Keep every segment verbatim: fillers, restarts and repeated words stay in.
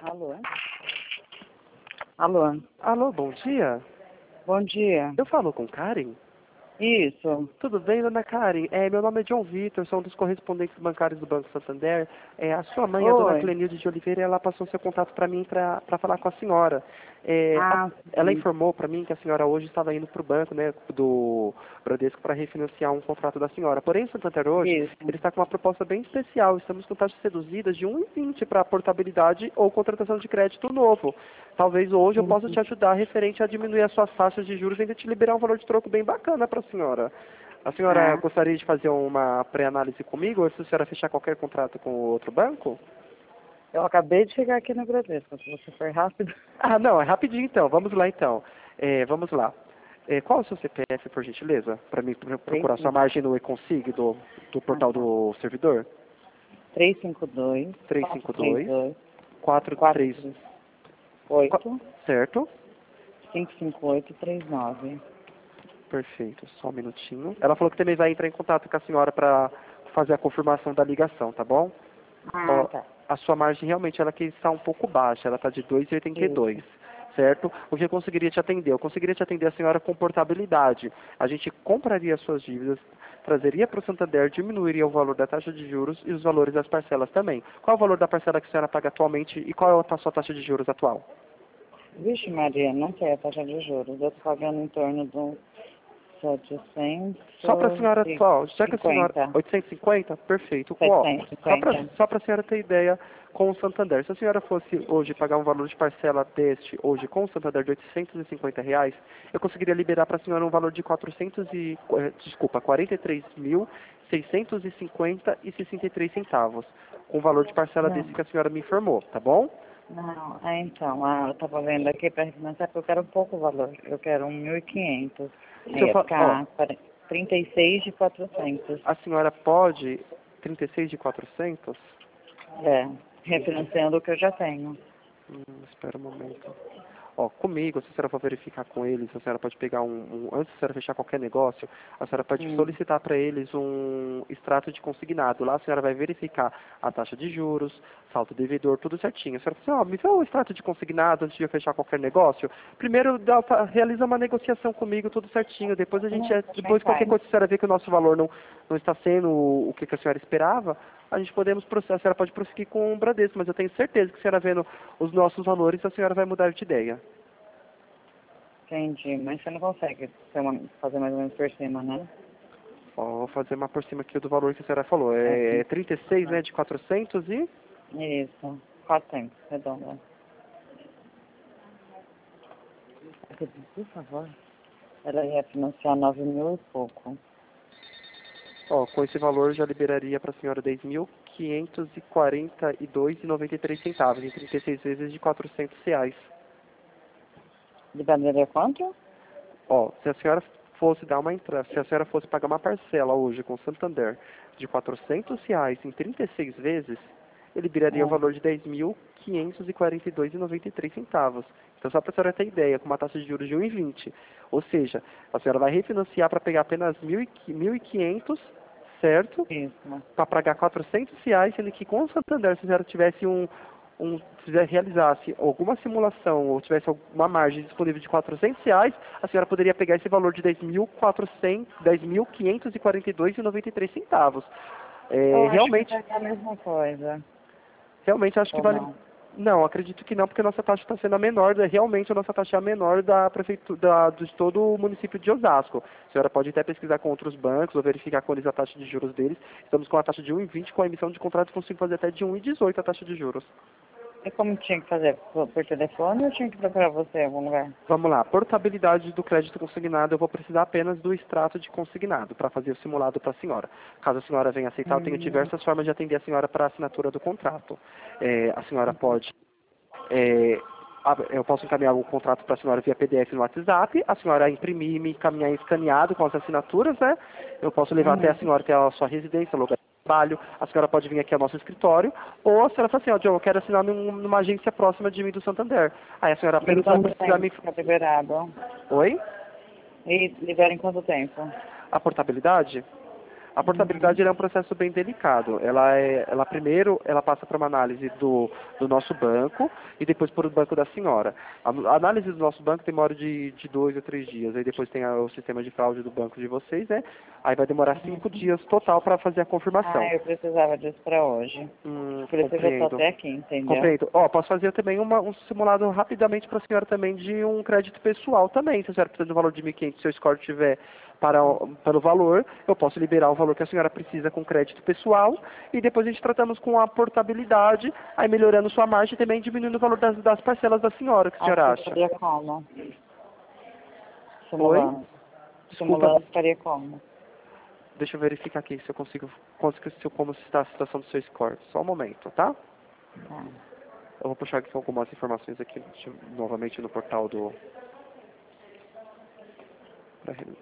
Alô? Alô? Alô, bom dia. Bom dia. Eu falo com Karen? Isso. Tudo bem, dona Karen? É, meu nome é John Vitor, sou um dos correspondentes bancários do Banco Santander. É, a sua mãe, a dona Oi. Clenilde de Oliveira, ela passou seu contato para mim para falar com a senhora. É, a- Ah, ela sim. informou para mim que a senhora hoje estava indo para o banco, né, do Bradesco para refinanciar um contrato da senhora. Porém, o Santander hoje, Isso. ele está com uma proposta bem especial. Estamos com taxas reduzidas de um vírgula vinte para portabilidade ou contratação de crédito novo. Talvez hoje eu possa te ajudar referente a diminuir as suas taxas de juros e ainda te liberar um valor de troco bem bacana para a senhora. A senhora Ah, gostaria de fazer uma pré-análise comigo, ou se a senhora fechar qualquer contrato com o outro banco? eu acabei de chegar aqui no Bradesco. Se você for rápido. Ah, não, é rapidinho então. Vamos lá então. É, vamos lá. É, qual é o seu C P F, por gentileza? Para mim pro- três procurar sua cinco margem no e-consig do, do ah, portal tá. do servidor? três cinco dois, quatro três trezentos e cinquenta e dois, dois, quatro quarenta e três. três oito, Certo? cinco cinco oito três nove. Perfeito. Só um minutinho. Ela falou que também vai entrar em contato com a senhora para fazer a confirmação da ligação, tá bom? Ah, Ó, tá. a sua margem realmente ela que está um pouco baixa, ela está de dois vírgula oitenta e dois, Isso. certo? O que eu conseguiria te atender? Eu conseguiria te atender a senhora com portabilidade. A gente compraria as suas dívidas, trazeria para o Santander, diminuiria o valor da taxa de juros e os valores das parcelas também. Qual é o valor da parcela que a senhora paga atualmente e qual é a sua taxa de juros atual? Vixe, Maria, não sei a taxa de juros. Eu tô pagando em torno de uns Só para a senhora setecentos atual, já que e a senhora... cinquenta. oitocentos e cinquenta? Perfeito. Ó, setecentos e só para cinquenta. só para a senhora ter ideia, com o Santander, se a senhora fosse hoje pagar um valor de parcela deste, hoje com o Santander de oitocentos e cinquenta reais, eu conseguiria liberar para a senhora um valor de quatrocentos e, eh, desculpa, quarenta e três mil, seiscentos e cinquenta e sessenta e três centavos, com o valor de parcela desse Não. que a senhora me informou, tá bom? Não, é então, ah, eu estava vendo aqui para refinanciar porque eu quero um pouco o valor. Eu quero um mil e quinhentos. Se eu Ia fa... Ó, ficar quaren- trinta e seis de quatrocentos. a senhora pode trinta e seis de quatrocentos? É, refinanciando o que eu já tenho. Hum, espera um momento. Ó, comigo, se a senhora for verificar com eles, a senhora pode pegar um, um antes de a senhora fechar qualquer negócio, a senhora pode Hum, solicitar para eles um extrato de consignado. Lá a senhora vai verificar a taxa de juros, saldo devedor, tudo certinho. A senhora fala assim, ó, me dá o extrato de consignado antes de eu fechar qualquer negócio. Primeiro dá, fa- realiza uma negociação comigo, tudo certinho. Depois a gente, não, é- quem depois qualquer faz? coisa, se a senhora vê que o nosso valor não, não está sendo o que que a senhora esperava, a gente podemos, proce- a senhora pode prosseguir com o Bradesco, mas eu tenho certeza que a senhora vendo os nossos valores, a senhora vai mudar de ideia. Entendi, mas você não consegue ser uma- fazer mais ou menos por cima, né? Ó, vou fazer uma por cima aqui do valor que a senhora falou. É, É sim. trinta e seis, né, de quatrocentos e... Isso, quatrocentos, redonda. Por favor. Ela ia financiar nove mil e pouco. Ó, com esse valor já liberaria para a senhora dez mil quinhentos e quarenta e dois e noventa e três centavos, em trinta e seis vezes de quatrocentos reais. De bandeira quanto? Ó, se a senhora fosse dar uma entrada, se a senhora fosse pagar uma parcela hoje com o Santander de quatrocentos reais em trinta e seis vezes, ele viraria o É. valor de dez mil quinhentos e quarenta e dois e noventa e três centavos. Então, só para a senhora ter ideia, com uma taxa de juros de um vírgula vinte. Ou seja, a senhora vai refinanciar para pegar apenas mil e quinhentos, certo? Isso. Para pagar quatrocentos reais, sendo que com o Santander, se a senhora tivesse um, um se realizasse alguma simulação ou tivesse alguma margem disponível de quatrocentos reais, a senhora poderia pegar esse valor de dez mil quatrocentos, dez mil quinhentos e quarenta e dois e noventa e três centavos. Eu É, acho que realmente, vai ser a mesma coisa. realmente acho que Ou vale. não? Não, acredito que não, porque a nossa taxa está sendo a menor, da- realmente a nossa taxa é a menor da prefeitura, da, de todo o município de Osasco. A senhora pode até pesquisar com outros bancos ou verificar com eles a taxa de juros deles. Estamos com a taxa de um vírgula vinte, com a emissão de contrato consigo fazer até de um vírgula dezoito a taxa de juros. E como tinha que fazer? Por, por telefone ou tinha que procurar você em algum lugar? Vamos lá, portabilidade do crédito consignado, eu vou precisar apenas do extrato de consignado para fazer o simulado para a senhora. Caso a senhora venha aceitar, eu tenho Hum, diversas formas de atender a senhora para a assinatura do contrato. É, a senhora pode, é, a- eu posso encaminhar o contrato para a senhora via P D F no WhatsApp, a senhora imprimir e me encaminhar escaneado com as assinaturas, né? Eu posso levar até a uhum. senhora até a sua residência, lugar de trabalho, a senhora pode vir aqui ao nosso escritório, ou a senhora fala assim, ó, John, eu quero assinar num- numa agência próxima de mim do Santander. Aí a senhora E apenas vai quanto precisar tempo me... fica liberado? Oi? E libera em quanto tempo? A portabilidade? A portabilidade ela é um processo bem delicado. Ela é, ela primeiro, ela passa para uma análise do, do nosso banco e depois por o banco da senhora. A, a análise do nosso banco demora de, de dois a três dias. Aí depois tem a, o sistema de fraude do banco de vocês, né? Aí vai demorar cinco dias total para fazer a confirmação. Ah, eu precisava disso para hoje. Hum, Por isso que eu compreendo. tô até aqui, entendeu? Compreendo. Ó, posso fazer também uma, um simulado rapidamente para a senhora também de um crédito pessoal também. Se a senhora precisa de um valor de mil e quinhentos, se o seu score tiver para, o- pelo valor, eu posso liberar o valor que a senhora precisa com crédito pessoal e depois a gente tratamos com a portabilidade, aí melhorando sua margem e também diminuindo o valor das, das parcelas da senhora. O que a senhora Acho que acha? faria como? Oi? Simulando. Desculpa, Simulando faria como? deixa eu verificar aqui se eu consigo, consigo se eu- como está a situação do seu score. Só um momento, tá? Tá. Eu vou puxar aqui algumas informações aqui deixa eu- novamente no portal do... pra re-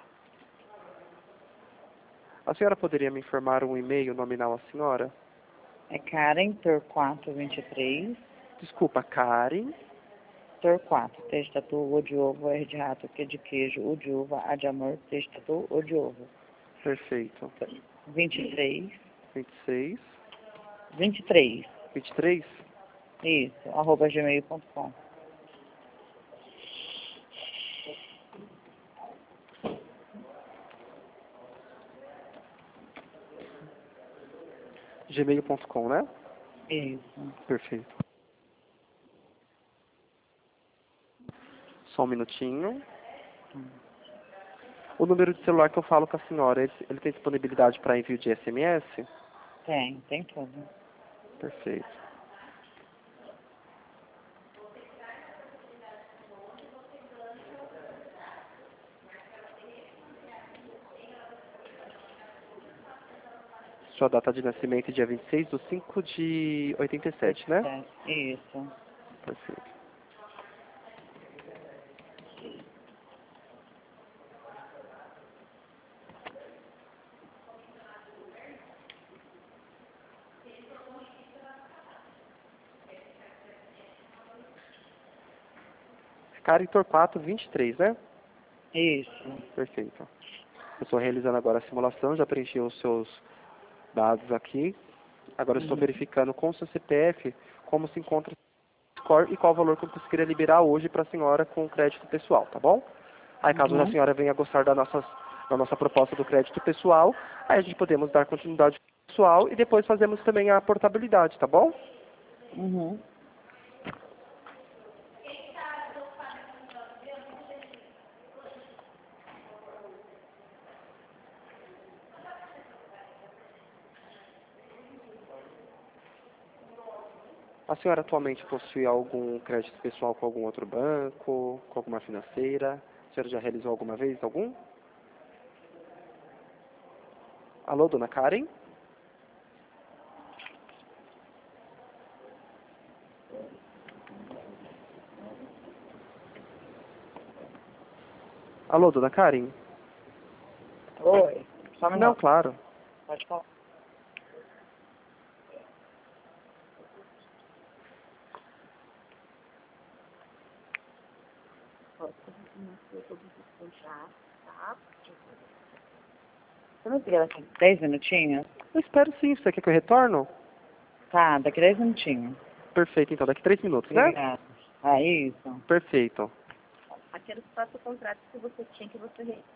A senhora poderia me informar um e-mail nominal à senhora? É Karen Torquato vinte e três. Desculpa, Karen. Torquato, T de tatu, O de ovo, R de rato, Q de queijo, U de uva, A de amor, T de tatu, O de ovo. Perfeito. vinte e três. vinte e seis. vinte e três. vinte e três? Isso, arroba gmail ponto com. gmail ponto com, né? Isso. Perfeito. Só um minutinho. O número de celular que eu falo com a senhora, ele, ele tem disponibilidade para envio de S M S? Tem, tem tudo. Perfeito. Sua data de nascimento é dia vinte e seis de cinco de oitenta e sete, né? É, isso. Perfeito. Karen Torquato vinte e três, né? Isso. Perfeito. Eu estou realizando agora a simulação, já preenchi os seus dados aqui. Agora eu estou Uhum. verificando com o seu C P F como se encontra o score e qual o valor que eu conseguiria liberar hoje para a senhora com crédito pessoal, tá bom? Aí caso a Uhum. senhora venha gostar da nossa, da nossa proposta do crédito pessoal, aí a gente podemos dar continuidade pessoal e depois fazemos também a portabilidade, tá bom? Uhum. A senhora atualmente possui algum crédito pessoal com algum outro banco, com alguma financeira? A senhora já realizou alguma vez algum? Alô, dona Karen? Alô, dona Karen? Oi. Só um Não, minuto. claro. Pode falar. Você não liga daqui dez minutinhos? Eu espero sim. Você quer que eu retorno? Tá, daqui dez minutinhos. Perfeito, então. Daqui três minutos, né? Obrigada. Ah, isso. Perfeito. Aquele fato contrato que você tinha que você